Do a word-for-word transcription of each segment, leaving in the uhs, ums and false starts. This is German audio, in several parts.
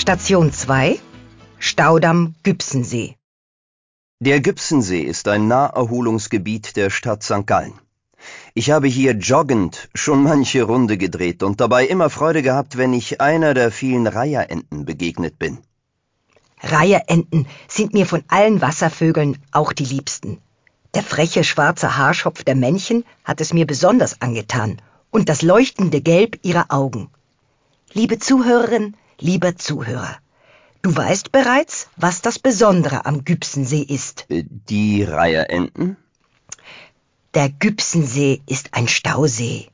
Station zwei, Staudamm Gübsensee. Der Gübsensee ist ein Naherholungsgebiet der Stadt Sankt Gallen. Ich habe hier joggend schon manche Runde gedreht und dabei immer Freude gehabt, wenn ich einer der vielen Reiherenten begegnet bin. Reiherenten sind mir von allen Wasservögeln auch die liebsten. Der freche schwarze Haarschopf der Männchen hat es mir besonders angetan und das leuchtende Gelb ihrer Augen. Liebe Zuhörerin, lieber Zuhörer, du weißt bereits, was das Besondere am Gübsensee ist. Die Reiherenten? Der Gübsensee ist ein Stausee.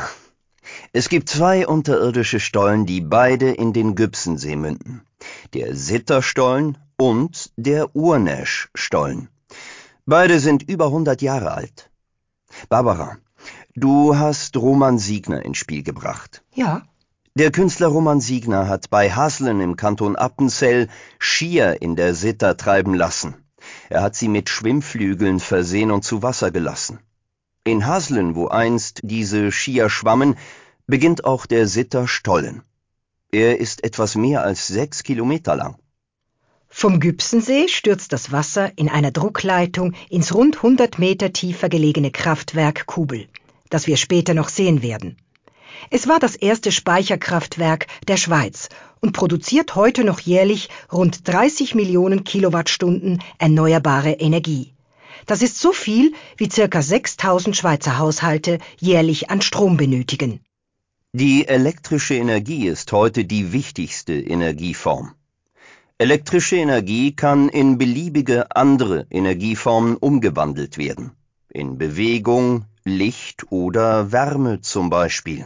Es gibt zwei unterirdische Stollen, die beide in den Gübsensee münden. Der Sitterstollen und der Urnäschstollen. Beide sind über hundert Jahre alt. Barbara, du hast Roman Siegner ins Spiel gebracht. Ja. Der Künstler Roman Siegner hat bei Haslen im Kanton Appenzell Skier in der Sitter treiben lassen. Er hat sie mit Schwimmflügeln versehen und zu Wasser gelassen. In Haslen, wo einst diese Skier schwammen, beginnt auch der Sitterstollen. Er ist etwas mehr als sechs Kilometer lang. Vom Gübsensee stürzt das Wasser in einer Druckleitung ins rund hundert Meter tiefer gelegene Kraftwerk Kubel, das wir später noch sehen werden. Es war das erste Speicherkraftwerk der Schweiz und produziert heute noch jährlich rund dreißig Millionen Kilowattstunden erneuerbare Energie. Das ist so viel, wie circa sechstausend Schweizer Haushalte jährlich an Strom benötigen. Die elektrische Energie ist heute die wichtigste Energieform. Elektrische Energie kann in beliebige andere Energieformen umgewandelt werden. In Bewegung, Licht oder Wärme zum Beispiel.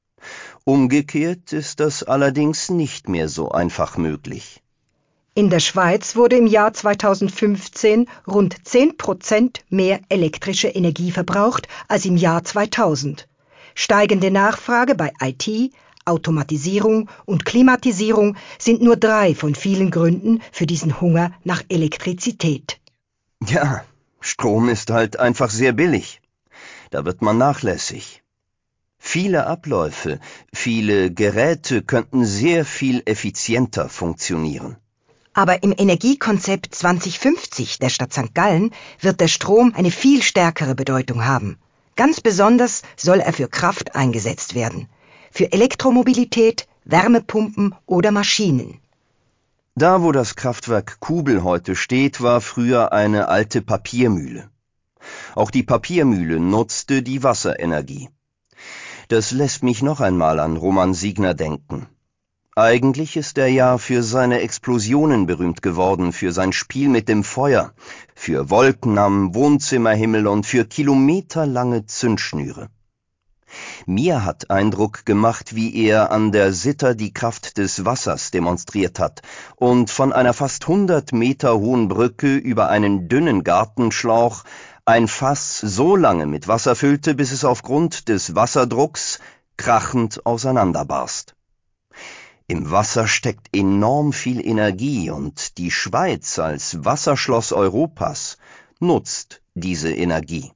Umgekehrt ist das allerdings nicht mehr so einfach möglich. In der Schweiz wurde im Jahr zweitausendfünfzehn rund zehn Prozent mehr elektrische Energie verbraucht als im Jahr zweitausend. Steigende Nachfrage bei I T, Automatisierung und Klimatisierung sind nur drei von vielen Gründen für diesen Hunger nach Elektrizität. Ja, Strom ist halt einfach sehr billig. Da wird man nachlässig. Viele Abläufe, viele Geräte könnten sehr viel effizienter funktionieren. Aber im Energiekonzept zweitausendfünfzig der Stadt Sankt Gallen wird der Strom eine viel stärkere Bedeutung haben. Ganz besonders soll er für Kraft eingesetzt werden. Für Elektromobilität, Wärmepumpen oder Maschinen. Da, wo das Kraftwerk Kubel heute steht, war früher eine alte Papiermühle. Auch die Papiermühle nutzte die Wasserenergie. Das lässt mich noch einmal an Roman Siegner denken. Eigentlich ist er ja für seine Explosionen berühmt geworden, für sein Spiel mit dem Feuer, für Wolken am Wohnzimmerhimmel und für kilometerlange Zündschnüre. Mir hat Eindruck gemacht, wie er an der Sitter die Kraft des Wassers demonstriert hat und von einer fast hundert Meter hohen Brücke über einen dünnen Gartenschlauch ein Fass so lange mit Wasser füllte, bis es aufgrund des Wasserdrucks krachend auseinanderbarst. Im Wasser steckt enorm viel Energie und die Schweiz als Wasserschloss Europas nutzt diese Energie.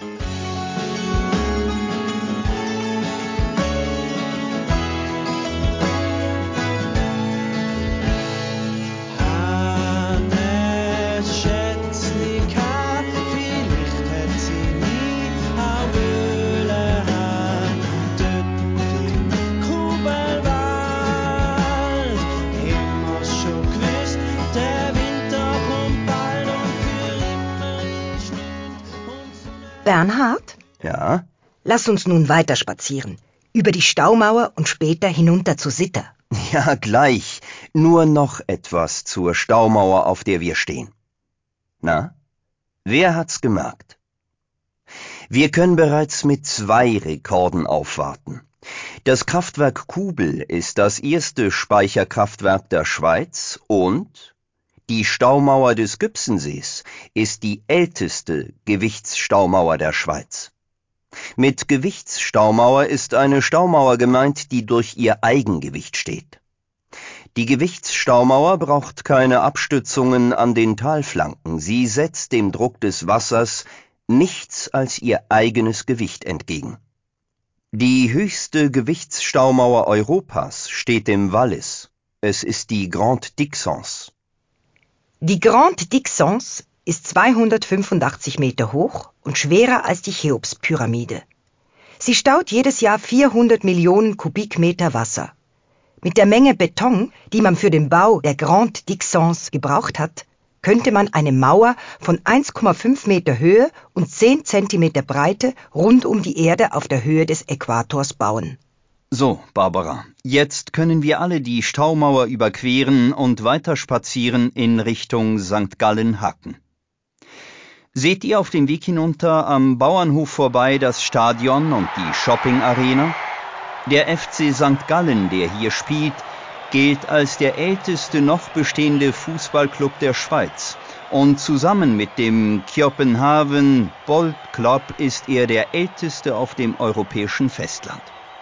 Bernhard? Ja? Lass uns nun weiter spazieren. Über die Staumauer und später hinunter zur Sitter. Ja, gleich. Nur noch etwas zur Staumauer, auf der wir stehen. Na, wer hat's gemerkt? Wir können bereits mit zwei Rekorden aufwarten. Das Kraftwerk Kubel ist das erste Speicherkraftwerk der Schweiz und die Staumauer des Gübsensees ist die älteste Gewichtsstaumauer der Schweiz. Mit Gewichtsstaumauer ist eine Staumauer gemeint, die durch ihr Eigengewicht steht. Die Gewichtsstaumauer braucht keine Abstützungen an den Talflanken. Sie setzt dem Druck des Wassers nichts als ihr eigenes Gewicht entgegen. Die höchste Gewichtsstaumauer Europas steht im Wallis. Es ist die Grande Dixence. Die Grande Dixence ist zweihundertfünfundachtzig Meter hoch und schwerer als die Cheops-Pyramide. Sie staut jedes Jahr vierhundert Millionen Kubikmeter Wasser. Mit der Menge Beton, die man für den Bau der Grande Dixence gebraucht hat, könnte man eine Mauer von eins Komma fünf Meter Höhe und zehn Zentimeter Breite rund um die Erde auf der Höhe des Äquators bauen. So, Barbara, jetzt können wir alle die Staumauer überqueren und weiterspazieren in Richtung Sankt Gallen-Hacken. Seht ihr auf dem Weg hinunter am Bauernhof vorbei das Stadion und die Shopping-Arena? Der F C Sankt Gallen, der hier spielt, gilt als der älteste noch bestehende Fußballclub der Schweiz. Und zusammen mit dem Copenhagen Bold Club ist er der älteste auf dem europäischen Festland.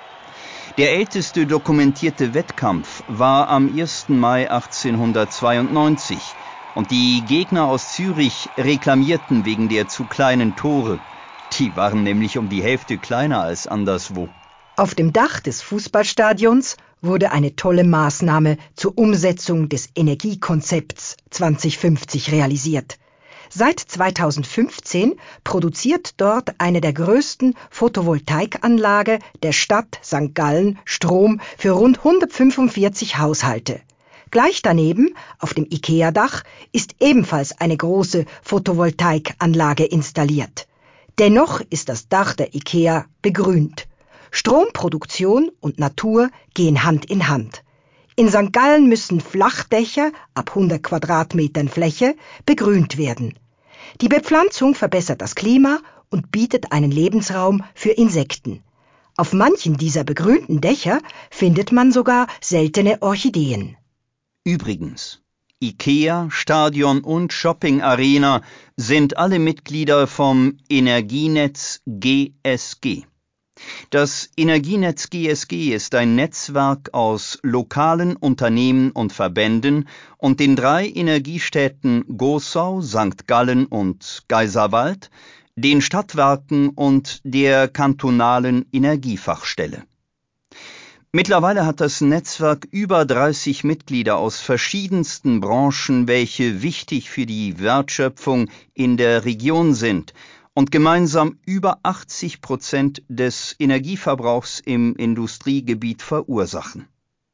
Der älteste dokumentierte Wettkampf war am ersten Mai achtzehnhundertzweiundneunzig und die Gegner aus Zürich reklamierten wegen der zu kleinen Tore. Die waren nämlich um die Hälfte kleiner als anderswo. Auf dem Dach des Fußballstadions wurde eine tolle Maßnahme zur Umsetzung des Energiekonzepts zwanzig fünfzig realisiert. Seit zweitausendfünfzehn produziert dort eine der größten Photovoltaikanlage der Stadt Sankt Gallen Strom für rund hundertfünfundvierzig Haushalte. Gleich daneben, auf dem IKEA-Dach, ist ebenfalls eine große Photovoltaikanlage installiert. Dennoch ist das Dach der IKEA begrünt. Stromproduktion und Natur gehen Hand in Hand. In Sankt Gallen müssen Flachdächer ab hundert Quadratmetern Fläche begrünt werden. Die Bepflanzung verbessert das Klima und bietet einen Lebensraum für Insekten. Auf manchen dieser begrünten Dächer findet man sogar seltene Orchideen. Übrigens, IKEA, Stadion und Shopping Arena sind alle Mitglieder vom Energienetz G S G. Das Energienetz G S G ist ein Netzwerk aus lokalen Unternehmen und Verbänden und den drei Energiestädten Gossau, Sankt Gallen und Geisserwald, den Stadtwerken und der kantonalen Energiefachstelle. Mittlerweile hat das Netzwerk über dreißig Mitglieder aus verschiedensten Branchen, welche wichtig für die Wertschöpfung in der Region sind und gemeinsam über achtzig Prozent des Energieverbrauchs im Industriegebiet verursachen.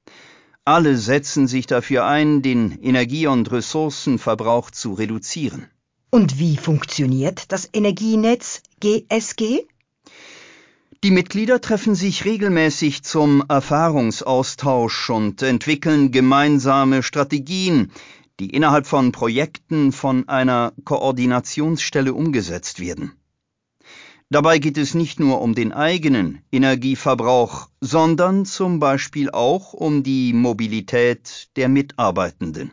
Alle setzen sich dafür ein, den Energie- und Ressourcenverbrauch zu reduzieren. Und wie funktioniert das Energienetz G S G? Die Mitglieder treffen sich regelmäßig zum Erfahrungsaustausch und entwickeln gemeinsame Strategien, die innerhalb von Projekten von einer Koordinationsstelle umgesetzt werden. Dabei geht es nicht nur um den eigenen Energieverbrauch, sondern zum Beispiel auch um die Mobilität der Mitarbeitenden.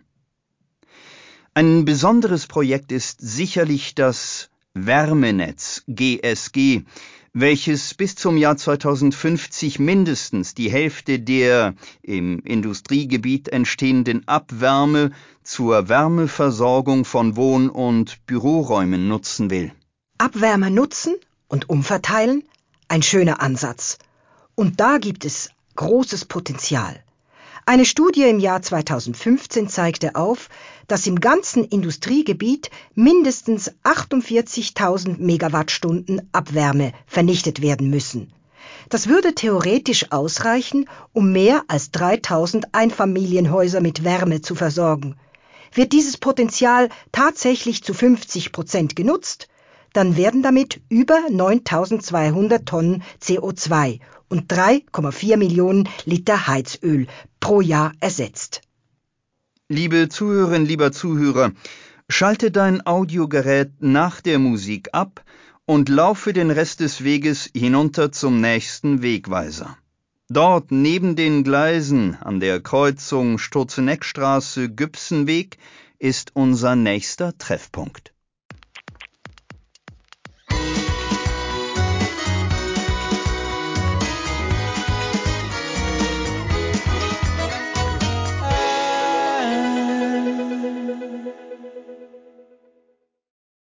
Ein besonderes Projekt ist sicherlich das Wärmenetz G S G, welches bis zum Jahr zweitausendfünfzig mindestens die Hälfte der im Industriegebiet entstehenden Abwärme zur Wärmeversorgung von Wohn- und Büroräumen nutzen will. Abwärme nutzen und umverteilen? Ein schöner Ansatz. Und da gibt es großes Potenzial. Eine Studie im Jahr zweitausendfünfzehn zeigte auf, dass im ganzen Industriegebiet mindestens achtundvierzigtausend Megawattstunden Abwärme vernichtet werden müssen. Das würde theoretisch ausreichen, um mehr als dreitausend Einfamilienhäuser mit Wärme zu versorgen. Wird dieses Potenzial tatsächlich zu fünfzig Prozent genutzt, dann werden damit über neuntausendzweihundert Tonnen C O zwei und drei Komma vier Millionen Liter Heizöl pro Jahr ersetzt. Liebe Zuhörerinnen, lieber Zuhörer, schalte dein Audiogerät nach der Musik ab und laufe den Rest des Weges hinunter zum nächsten Wegweiser. Dort neben den Gleisen an der Kreuzung Sturzeneckstraße-Gübsenweg ist unser nächster Treffpunkt.